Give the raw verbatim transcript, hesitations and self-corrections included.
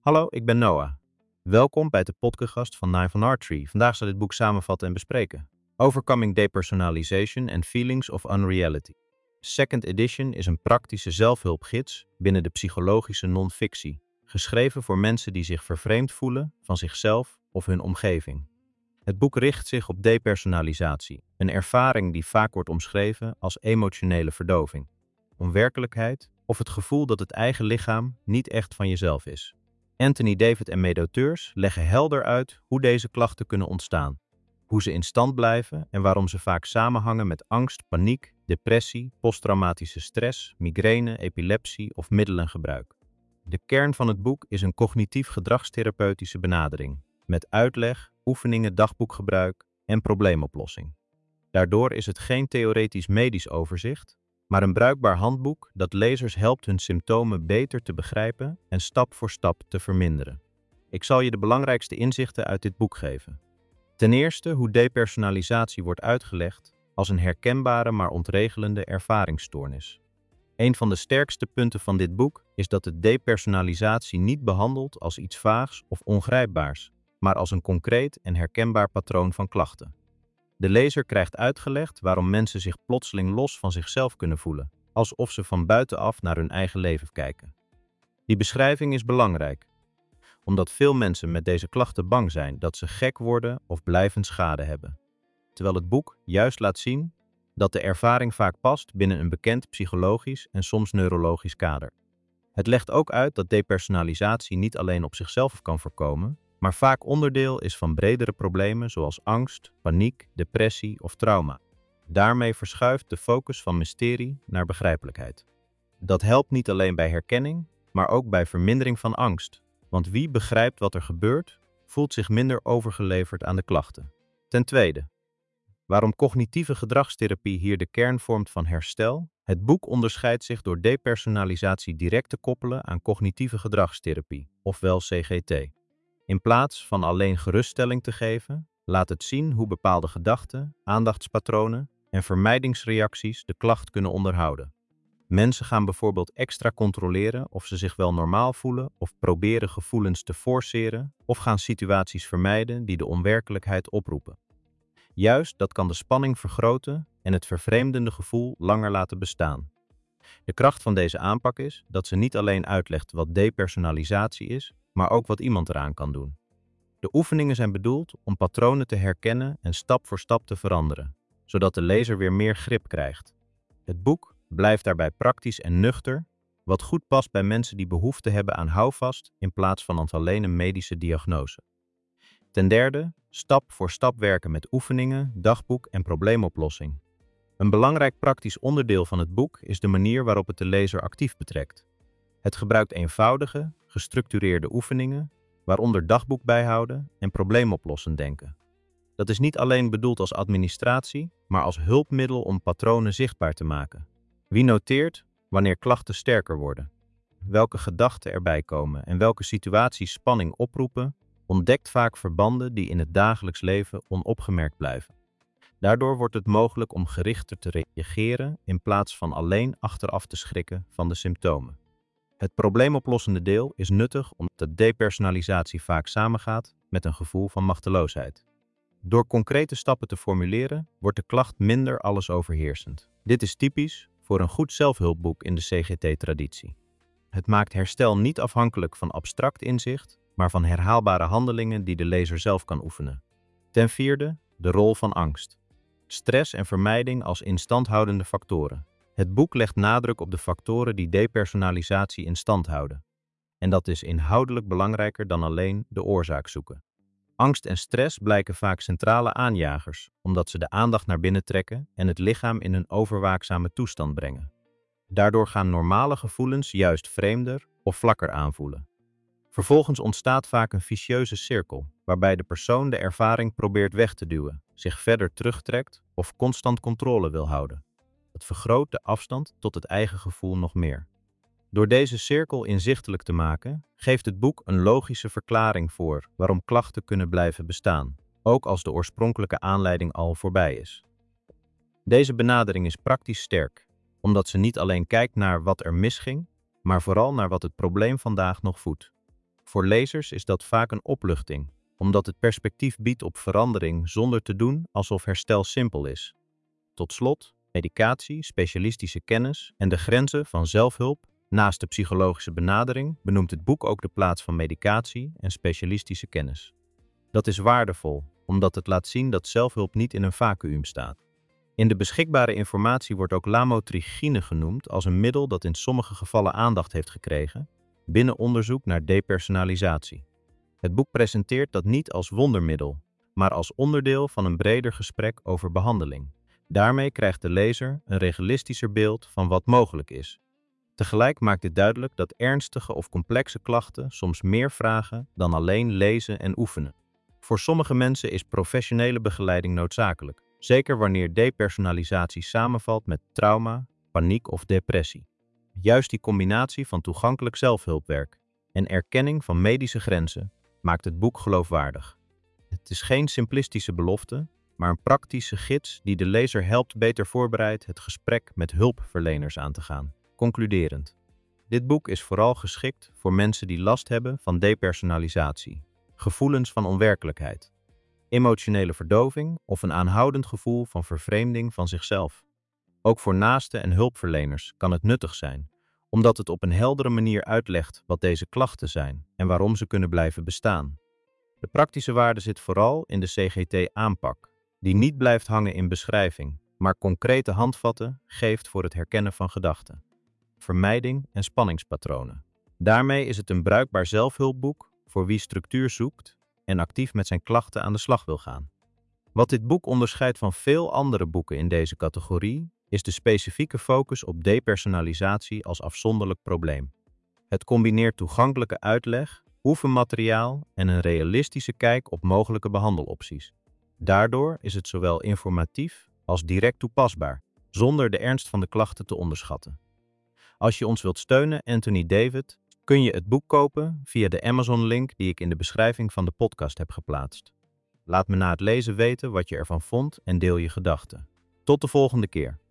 Hallo, ik ben Noah. Welkom bij de podcast van Nine van Archery. Vandaag zal ik dit boek samenvatten en bespreken. Overcoming Depersonalization and Feelings of Unreality. Second Edition is een praktische zelfhulpgids binnen de psychologische non-fictie, geschreven voor mensen die zich vervreemd voelen van zichzelf of hun omgeving. Het boek richt zich op depersonalisatie, een ervaring die vaak wordt omschreven als emotionele verdoving, onwerkelijkheid of het gevoel dat het eigen lichaam niet echt van jezelf is. Anthony David en mede-auteurs leggen helder uit hoe deze klachten kunnen ontstaan, hoe ze in stand blijven en waarom ze vaak samenhangen met angst, paniek, depressie, posttraumatische stress, migraine, epilepsie of middelengebruik. De kern van het boek is een cognitief-gedragstherapeutische benadering, met uitleg, oefeningen, dagboekgebruik en probleemoplossing. Daardoor is het geen theoretisch medisch overzicht, maar een bruikbaar handboek dat lezers helpt hun symptomen beter te begrijpen en stap voor stap te verminderen. Ik zal je de belangrijkste inzichten uit dit boek geven. Ten eerste hoe depersonalisatie wordt uitgelegd als een herkenbare maar ontregelende ervaringsstoornis. Een van de sterkste punten van dit boek is dat het depersonalisatie niet behandelt als iets vaags of ongrijpbaars, maar als een concreet en herkenbaar patroon van klachten. De lezer krijgt uitgelegd waarom mensen zich plotseling los van zichzelf kunnen voelen, alsof ze van buitenaf naar hun eigen leven kijken. Die beschrijving is belangrijk, omdat veel mensen met deze klachten bang zijn dat ze gek worden of blijvend schade hebben. Terwijl het boek juist laat zien dat de ervaring vaak past binnen een bekend psychologisch en soms neurologisch kader. Het legt ook uit dat depersonalisatie niet alleen op zichzelf kan voorkomen, maar vaak onderdeel is van bredere problemen zoals angst, paniek, depressie of trauma. Daarmee verschuift de focus van mysterie naar begrijpelijkheid. Dat helpt niet alleen bij herkenning, maar ook bij vermindering van angst, want wie begrijpt wat er gebeurt, voelt zich minder overgeleverd aan de klachten. Ten tweede, waarom cognitieve gedragstherapie hier de kern vormt van herstel? Het boek onderscheidt zich door depersonalisatie direct te koppelen aan cognitieve gedragstherapie, ofwel C G T. In plaats van alleen geruststelling te geven, laat het zien hoe bepaalde gedachten, aandachtspatronen en vermijdingsreacties de klacht kunnen onderhouden. Mensen gaan bijvoorbeeld extra controleren of ze zich wel normaal voelen of proberen gevoelens te forceren of gaan situaties vermijden die de onwerkelijkheid oproepen. Juist dat kan de spanning vergroten en het vervreemdende gevoel langer laten bestaan. De kracht van deze aanpak is dat ze niet alleen uitlegt wat depersonalisatie is, maar ook wat iemand eraan kan doen. De oefeningen zijn bedoeld om patronen te herkennen en stap voor stap te veranderen, zodat de lezer weer meer grip krijgt. Het boek blijft daarbij praktisch en nuchter, wat goed past bij mensen die behoefte hebben aan houvast in plaats van alleen een medische diagnose. Ten derde, stap voor stap werken met oefeningen, dagboek en probleemoplossing. Een belangrijk praktisch onderdeel van het boek is de manier waarop het de lezer actief betrekt. Het gebruikt eenvoudige, gestructureerde oefeningen, waaronder dagboek bijhouden en probleemoplossend denken. Dat is niet alleen bedoeld als administratie, maar als hulpmiddel om patronen zichtbaar te maken. Wie noteert wanneer klachten sterker worden, welke gedachten erbij komen en welke situaties spanning oproepen, ontdekt vaak verbanden die in het dagelijks leven onopgemerkt blijven. Daardoor wordt het mogelijk om gerichter te reageren in plaats van alleen achteraf te schrikken van de symptomen. Het probleemoplossende deel is nuttig omdat depersonalisatie vaak samengaat met een gevoel van machteloosheid. Door concrete stappen te formuleren wordt de klacht minder allesoverheersend. Dit is typisch voor een goed zelfhulpboek in de C G T-traditie. Het maakt herstel niet afhankelijk van abstract inzicht, maar van herhaalbare handelingen die de lezer zelf kan oefenen. Ten vierde, de rol van angst. Stress en vermijding als instandhoudende factoren. Het boek legt nadruk op de factoren die depersonalisatie in stand houden. En dat is inhoudelijk belangrijker dan alleen de oorzaak zoeken. Angst en stress blijken vaak centrale aanjagers, omdat ze de aandacht naar binnen trekken en het lichaam in een overwaakzame toestand brengen. Daardoor gaan normale gevoelens juist vreemder of vlakker aanvoelen. Vervolgens ontstaat vaak een vicieuze cirkel, waarbij de persoon de ervaring probeert weg te duwen, zich verder terugtrekt of constant controle wil houden. Het vergroot de afstand tot het eigen gevoel nog meer. Door deze cirkel inzichtelijk te maken, geeft het boek een logische verklaring voor waarom klachten kunnen blijven bestaan, ook als de oorspronkelijke aanleiding al voorbij is. Deze benadering is praktisch sterk, omdat ze niet alleen kijkt naar wat er misging, maar vooral naar wat het probleem vandaag nog voedt. Voor lezers is dat vaak een opluchting, omdat het perspectief biedt op verandering zonder te doen alsof herstel simpel is. Tot slot, medicatie, specialistische kennis en de grenzen van zelfhulp. Naast de psychologische benadering benoemt het boek ook de plaats van medicatie en specialistische kennis. Dat is waardevol, omdat het laat zien dat zelfhulp niet in een vacuüm staat. In de beschikbare informatie wordt ook lamotrigine genoemd als een middel dat in sommige gevallen aandacht heeft gekregen binnen onderzoek naar depersonalisatie. Het boek presenteert dat niet als wondermiddel, maar als onderdeel van een breder gesprek over behandeling. Daarmee krijgt de lezer een realistischer beeld van wat mogelijk is. Tegelijk maakt dit duidelijk dat ernstige of complexe klachten soms meer vragen dan alleen lezen en oefenen. Voor sommige mensen is professionele begeleiding noodzakelijk, zeker wanneer depersonalisatie samenvalt met trauma, paniek of depressie. Juist die combinatie van toegankelijk zelfhulpwerk en erkenning van medische grenzen maakt het boek geloofwaardig. Het is geen simplistische belofte, maar een praktische gids die de lezer helpt beter voorbereid het gesprek met hulpverleners aan te gaan. Concluderend. Dit boek is vooral geschikt voor mensen die last hebben van depersonalisatie, gevoelens van onwerkelijkheid, emotionele verdoving of een aanhoudend gevoel van vervreemding van zichzelf. Ook voor naasten en hulpverleners kan het nuttig zijn, omdat het op een heldere manier uitlegt wat deze klachten zijn en waarom ze kunnen blijven bestaan. De praktische waarde zit vooral in de C G T-aanpak, die niet blijft hangen in beschrijving, maar concrete handvatten geeft voor het herkennen van gedachten, vermijding en spanningspatronen. Daarmee is het een bruikbaar zelfhulpboek voor wie structuur zoekt en actief met zijn klachten aan de slag wil gaan. Wat dit boek onderscheidt van veel andere boeken in deze categorie, is de specifieke focus op depersonalisatie als afzonderlijk probleem. Het combineert toegankelijke uitleg, oefenmateriaal en een realistische kijk op mogelijke behandelopties. Daardoor is het zowel informatief als direct toepasbaar, zonder de ernst van de klachten te onderschatten. Als je ons wilt steunen, Anthony David, kun je het boek kopen via de Amazon-link die ik in de beschrijving van de podcast heb geplaatst. Laat me na het lezen weten wat je ervan vond en deel je gedachten. Tot de volgende keer.